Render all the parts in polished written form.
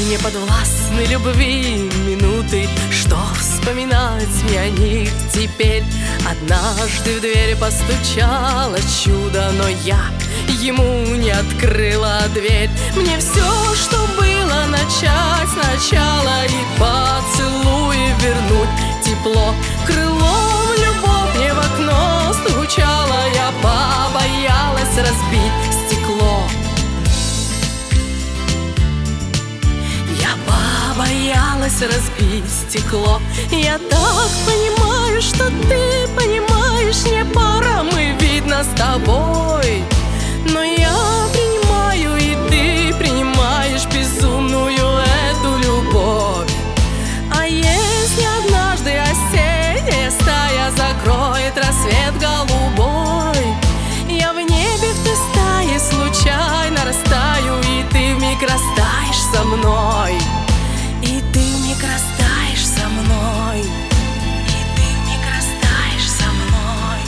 Не подвластны любви минуты, что вспоминать мне о них теперь. Однажды в дверь постучало чудо, но я ему не открыла дверь. Мне все, что было, начать сначала и поцелуи вернуть тепло. Крылом любовь мне в окно стучала, я побоялась разбить стекло. Боялась разбить стекло. Я так понимаю, что ты понимаешь, не пара мы, видно, с тобой. Но я принимаю, и ты принимаешь безумную эту любовь. А если однажды осенняя стая закроет рассвет голубой, я в небе в той стае случайно растаю, и ты вмиг растаешь со мной. И ты вмиг растаешь со мной. И ты вмиг растаешь со мной.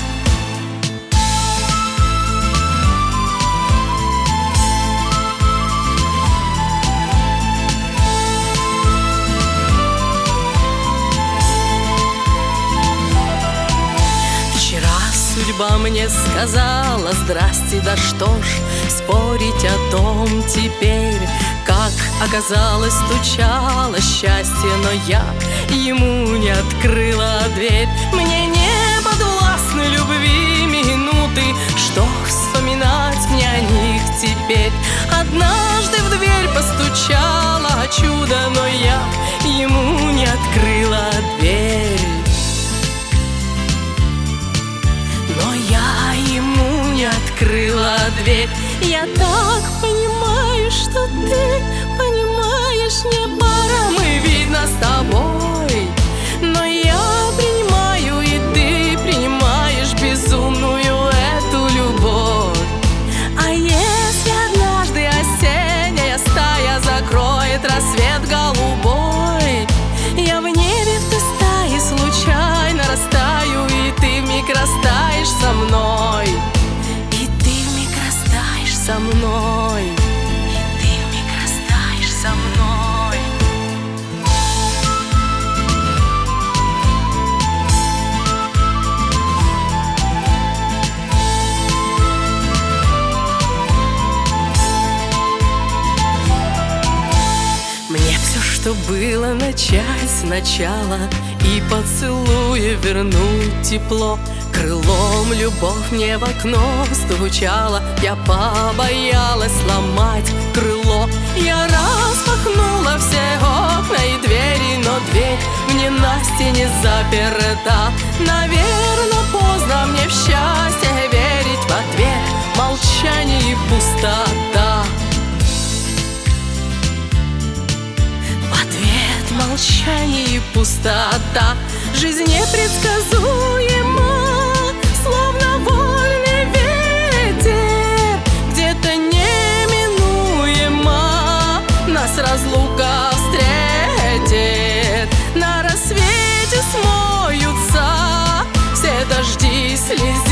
Вчера судьба мне сказала здрасте, да что ж спорить о том теперь. Как оказалось, стучало счастье, но я ему не открыла дверь. Мне не подвластны любви минуты, что вспоминать мне о них теперь. Однажды в дверь постучало чудо, но я ему не открыла дверь. Но я ему не открыла дверь. Я так понимаю, что ты понимаешь, не пара мы, видно, с тобой. Но я принимаю, и ты принимаешь безумную эту любовь. А если однажды осенняя стая закроет рассвет голубой, я в небе в той стае случайно растаю, и ты вмиг растаешь со мной. И ты вмиг растаешь со мной. И ты вмиг растаешь со мной. Мне все, что было, начать сначала и поцелуя вернуть тепло. Крылом любовь мне в окно стучала, я побоялась сломать крыло. Я распахнула все окна и двери, но дверь в ненастье не заперта. Наверно, поздно мне в счастье верить, в ответ молчание и пустота. В ответ молчание и пустота. Жизнь непредсказуема, словно вольный ветер. Где-то неминуемо нас разлука встретит. На рассвете смоются все дожди слез.